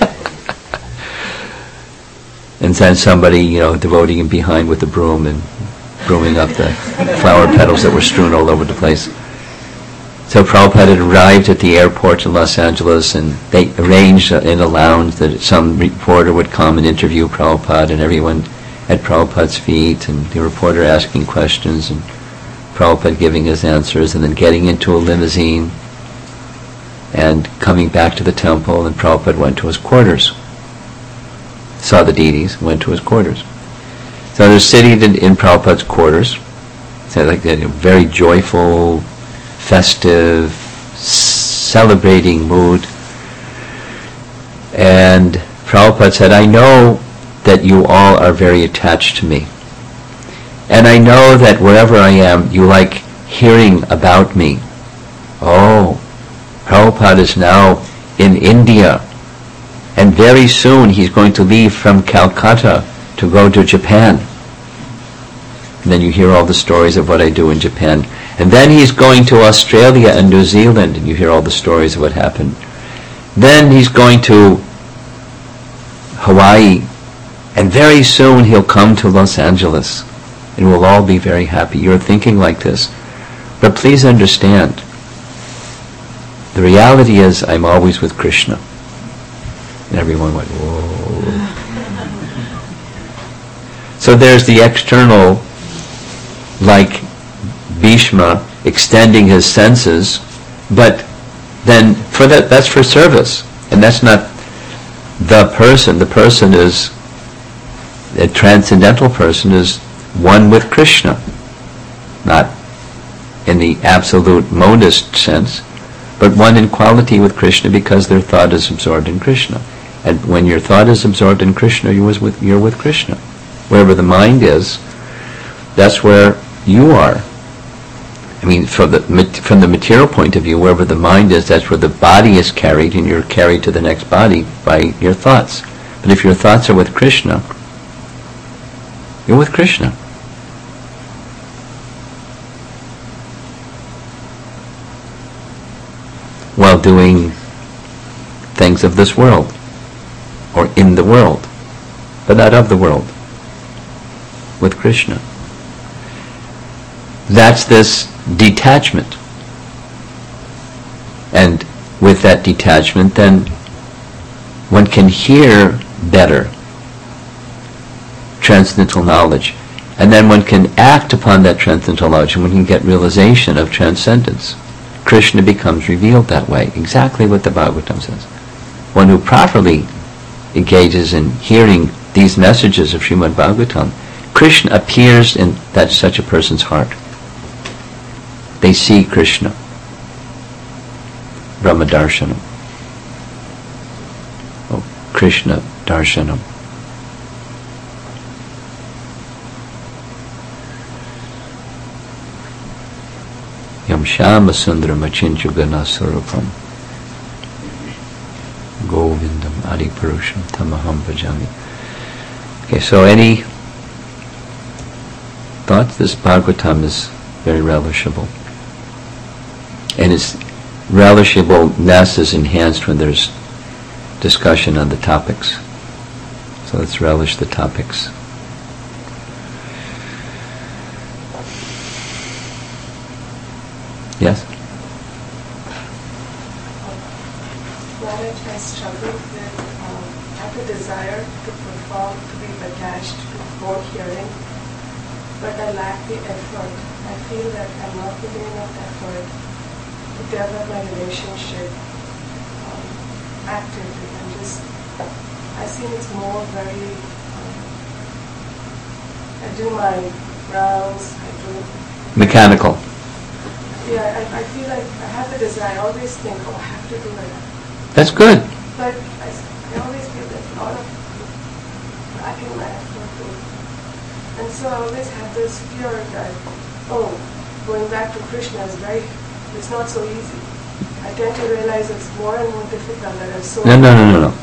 And then somebody, devotee in behind with a broom and brooming up the flower petals that were strewn all over the place. So Prabhupada had arrived at the airport in Los Angeles, and they arranged in a lounge that some reporter would come and interview Prabhupada, and everyone at Prabhupada's feet, and the reporter asking questions, and Prabhupada giving his answers, and then getting into a limousine and coming back to the temple, and Prabhupada went to his quarters. Saw the deities, went to his quarters. So they're sitting in Prabhupada's quarters. So like that, very joyful, festive, celebrating mood. And Prabhupada said, I know that you all are very attached to me. And I know that wherever I am, you like hearing about me. Oh, Prabhupada is now in India. And very soon he's going to leave from Calcutta to go to Japan. And then you hear all the stories of what I do in Japan. And then he's going to Australia and New Zealand, and you hear all the stories of what happened. Then he's going to Hawaii, and very soon he'll come to Los Angeles, and we'll all be very happy. You're thinking like this. But please understand, the reality is I'm always with Krishna. And everyone went, whoa. So there's the external, like Bhishma extending his senses, but then for that's for service, and that's not the person. The person is, a transcendental person is one with Krishna, not in the absolute monist sense, but one in quality with Krishna because their thought is absorbed in Krishna. And when your thought is absorbed in Krishna, you're with Krishna. Wherever the mind is, that's where you are. I mean, from the material point of view, wherever the mind is, that's where the body is carried, and you're carried to the next body by your thoughts. But if your thoughts are with Krishna, you're with Krishna. While doing things of this world, or in the world, but not of the world, with Krishna. That's this detachment. And with that detachment, then one can hear better transcendental knowledge. And then one can act upon that transcendental knowledge, and one can get realization of transcendence. Krishna becomes revealed that way, exactly what the Bhagavatam says. One who properly engages in hearing these messages of Srimad Bhagavatam, Krishna appears in such a person's heart. They see Krishna. Brahma Darshanam. Oh, Krishna Darshanam. Yam Shama Sundaram Achinchu Gana Sarupam Govindam Adi Purusham Tamaham Bhajami. Okay, so any thoughts? This Bhagavatam is very relishable. And its relishableness is enhanced when there's discussion on the topics. So let's relish the topics. Yes? Maharaj, I struggled with, I have a desire to perform, to be attached to more hearing, but I lack the effort. I feel that I'm not putting enough effort to develop my relationship actively. I see it's more very, I do my rounds, I do... Mechanical. Yeah, I feel like I have the desire. I always think, oh, I have to do it. That's good. But I always feel that a lot of lacking my effort to And so I always have this fear that, oh, going back to Krishna is it's not so easy. I tend to realize it's more and more difficult that I'm so... No.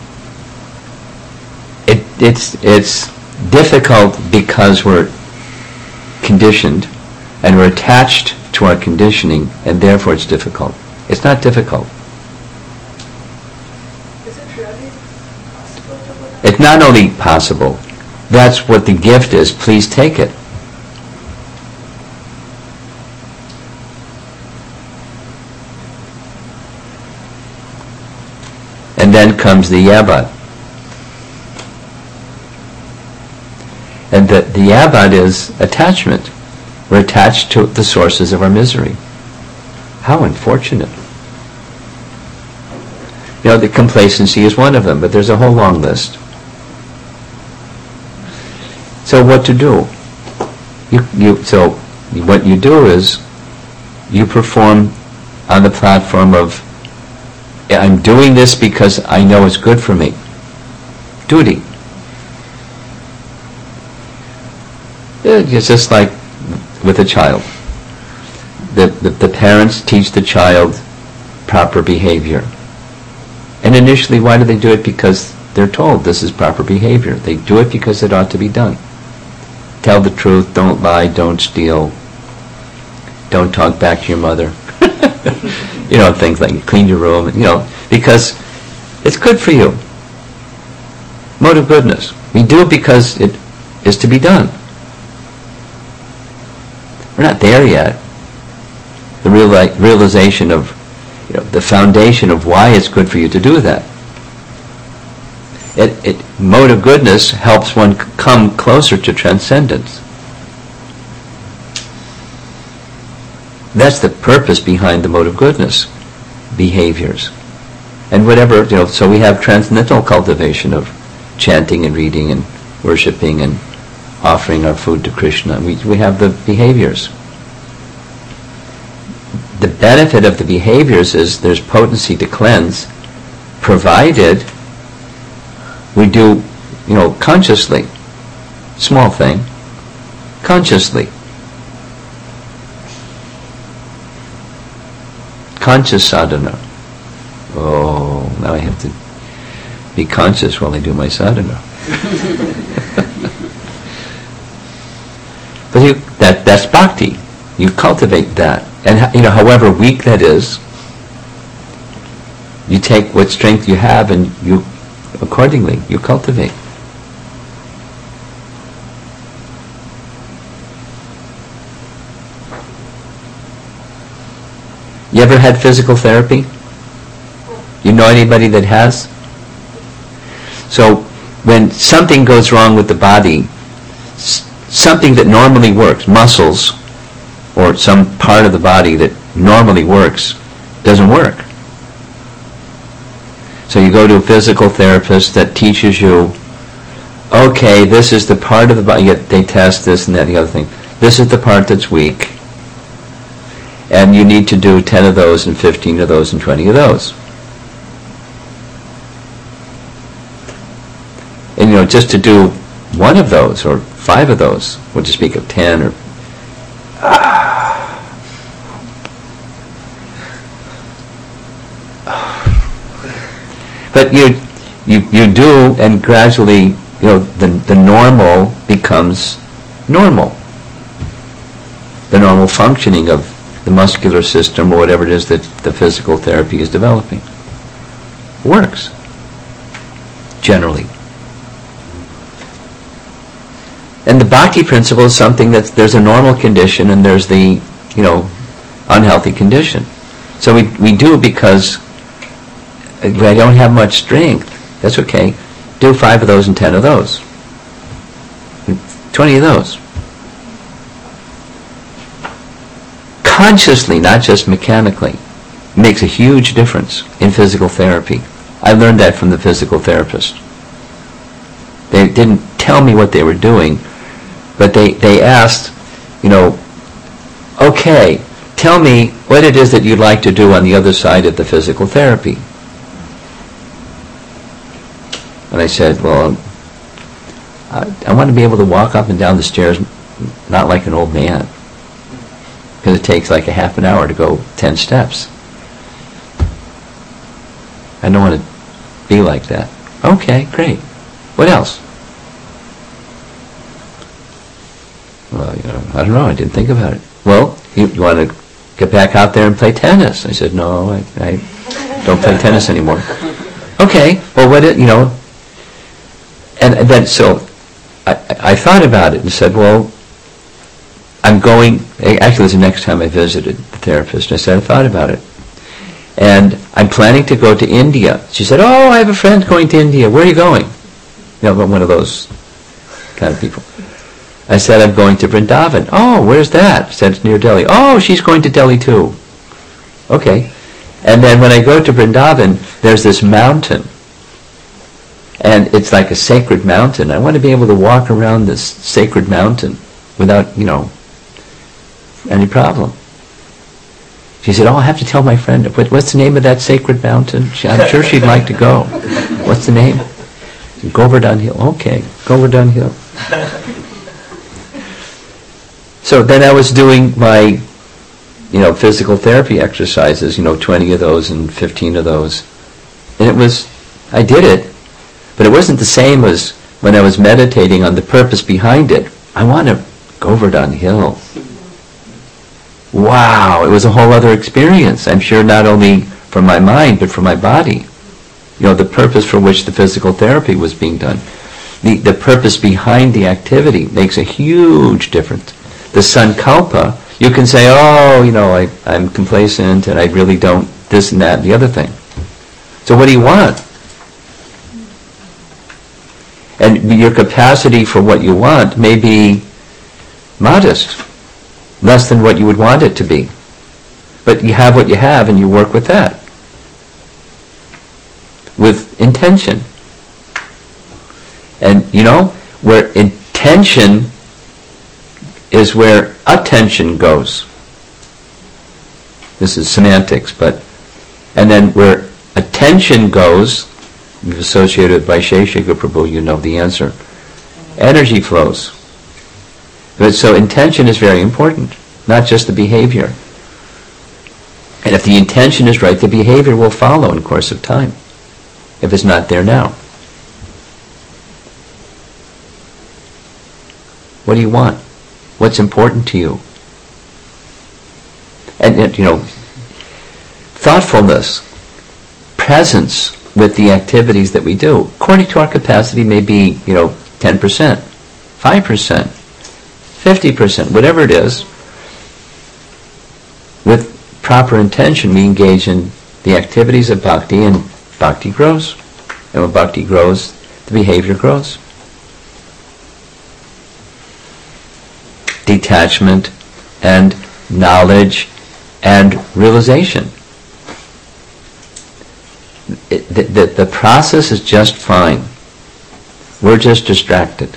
It's difficult because we're conditioned and we're attached to our conditioning, and therefore it's difficult. It's not difficult. Is it really possible to do that? It's not only possible, that's what the gift is. Please take it. And then comes the yabad. And the yabad is attachment. We're attached to the sources of our misery. How unfortunate. You know, the complacency is one of them, but there's a whole long list. So what to do? So what you do is you perform on the platform of, I'm doing this because I know it's good for me. Duty. It's just like with a child. The parents teach the child proper behavior. And initially, why do they do it? Because they're told this is proper behavior. They do it because it ought to be done. Tell the truth, don't lie, don't steal, don't talk back to your mother. You know, things like clean your room, you know, because it's good for you. Mode of goodness. We do it because it is to be done. We're not there yet. The realization of, the foundation of why it's good for you to do that. Mode of goodness helps one come closer to transcendence. That's the purpose behind the mode of goodness, behaviors. And whatever, so we have transcendental cultivation of chanting and reading and worshipping and offering our food to Krishna. We have the behaviors. The benefit of the behaviors is there's potency to cleanse, provided we do, consciously. Small thing. Consciously. Conscious sadhana. Oh, now I have to be conscious while I do my sadhana. But that's bhakti. You cultivate that. And however weak that is, you take what strength you have and you accordingly you cultivate. You ever had physical therapy? You know anybody that has? So when something goes wrong with the body, something that normally works, muscles, or some part of the body that normally works, doesn't work. So you go to a physical therapist that teaches you, okay, this is the part of the body, they test this and that, the other thing. This is the part that's weak. And you need to do 10 of those and 15 of those and 20 of those. And just to do one of those or 5 of those, we'll just speak of 10 or... But you do, and gradually, the normal becomes normal. The normal functioning of the muscular system or whatever it is that the physical therapy is developing works, generally. And the bhakti principle is something there's a normal condition and there's the, unhealthy condition. So we do because I don't have much strength. That's okay. Do 5 of those and 10 of those. 20 of those. Consciously, not just mechanically. It makes a huge difference in physical therapy. I learned that from the physical therapist. They didn't tell me what they were doing, but they asked, okay, tell me what it is that you'd like to do on the other side of the physical therapy. And I said, well, I want to be able to walk up and down the stairs not like an old man, because it takes like a half an hour to go 10 steps. I don't want to be like that. Okay, great. What else? Well, I don't know. I didn't think about it. Well, you want to get back out there and play tennis? I said, no, I don't play tennis anymore. Okay, well, and then so I thought about it and said, well, I'm going, actually it was the next time I visited the therapist, I said, I thought about it. And I'm planning to go to India. She said, oh, I have a friend going to India. Where are you going? One of those kind of people. I said, I'm going to Vrindavan. Oh, where's that? I said, it's near Delhi. Oh, she's going to Delhi too. Okay. And then when I go to Vrindavan, there's this mountain. And it's like a sacred mountain. I want to be able to walk around this sacred mountain without, any problem. She said, oh, I'll have to tell my friend. What's the name of that sacred mountain? I'm sure she'd like to go. What's the name? Govardhan Hill. Okay, Govardhan Hill. So then I was doing my, physical therapy exercises, 20 of those and 15 of those. And I did it, but it wasn't the same as when I was meditating on the purpose behind it. I want to Govardhan Hill. Wow, it was a whole other experience. I'm sure not only for my mind, but for my body. The purpose for which the physical therapy was being done. The purpose behind the activity makes a huge difference. The sankalpa, you can say, oh, I'm complacent and I really don't this and that and the other thing. So what do you want? And your capacity for what you want may be modest, less than what you would want it to be. But you have what you have and you work with that. With intention. And where intention is where attention goes. This is semantics, and then where attention goes, you've associated with Vaisheshika Prabhu, you know the answer. Energy flows. But so intention is very important, not just the behavior. And if the intention is right, the behavior will follow in course of time, if it's not there now. What do you want? What's important to you? And thoughtfulness, presence with the activities that we do, according to our capacity, may be 10%, 5%, 50%, whatever it is. With proper intention, we engage in the activities of bhakti, and bhakti grows. And when bhakti grows, the behavior grows. Detachment and knowledge and realization. The process is just fine. We're just distracted.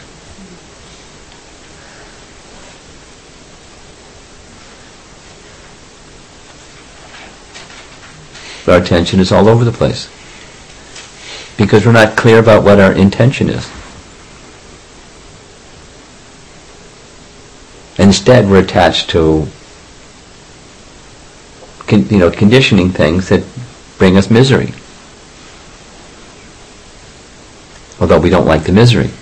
Our attention is all over the place because we're not clear about what our intention is. Instead, we're attached to conditioning things that bring us misery, although we don't like the misery.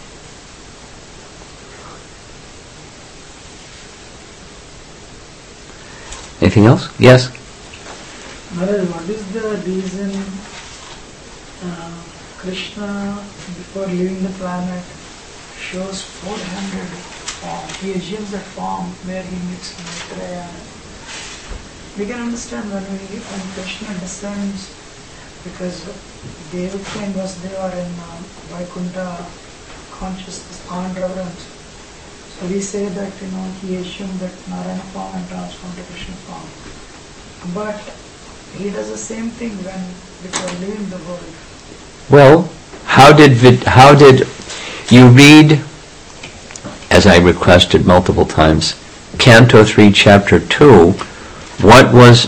Anything else? Yes? Well, what is the reason Krishna, before leaving the planet, shows 400 forms? He assumes that form where he meets Maitreya. We can understand when Krishna descends, because Devaki and Vasudeva are in Vaikuntha consciousness, on reverence. So we say that he assumed that Narayana form and transformed to Krishna form. But he does the same thing when before leaving the world. Well, how did you read, as I requested multiple times, Canto 3, Chapter 2, what was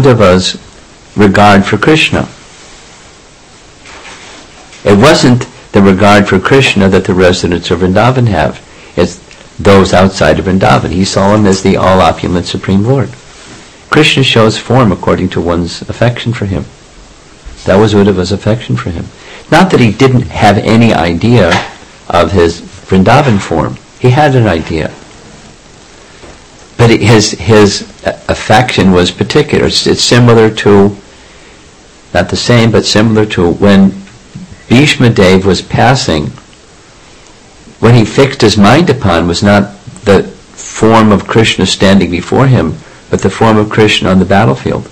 Uddhava's regard for Krishna? It wasn't the regard for Krishna that the residents of Vrindavan have, as those outside of Vrindavan. He saw him as the all-opulent Supreme Lord. Krishna shows form according to one's affection for him. That was Uddhava's affection for him. Not that he didn't have any idea of his Vrindavan form. He had an idea. But his affection was particular. It's similar to, not the same, but similar to when Bhishma Dev was passing, what he fixed his mind upon was not the form of Krishna standing before him, but the form of Krishna on the battlefield.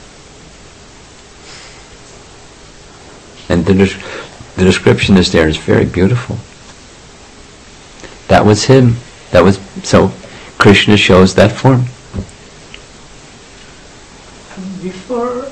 And the description is there is very beautiful. That was him. So Krishna shows that form. Before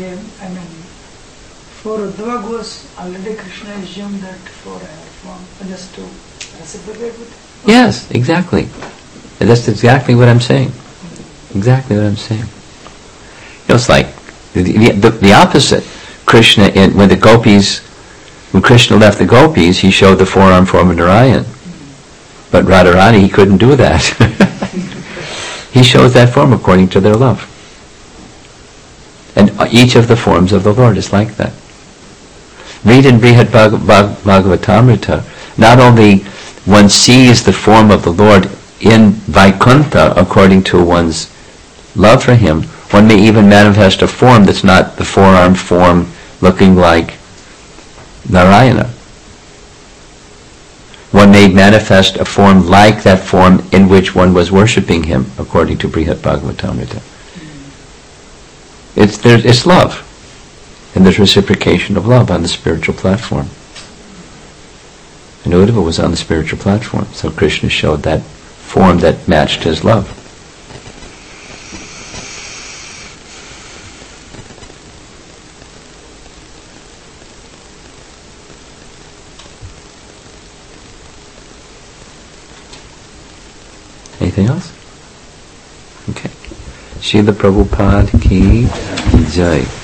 Uddhava goes, already Krishna assumed that for a form, just to reciprocate with it. Yes, exactly. And that's exactly what I'm saying. Exactly what I'm saying. It's like the opposite. Krishna, when Krishna left the gopis, he showed the forearm form of Narayan. But Radharani, he couldn't do that. He shows that form according to their love. And each of the forms of the Lord is like that. Read in Brihad Bhagavatamrita, not only one sees the form of the Lord in Vaikuntha according to one's love for him, one may even manifest a form that's not the forearm form looking like Narayana. One may manifest a form like that form in which one was worshipping him, according to Brihad Bhagavatamrita. It's love. And there's reciprocation of love on the spiritual platform. And Uddhava was on the spiritual platform, so Krishna showed that form that matched his love. Anything else? Okay. Srila Prabhupada ki jai.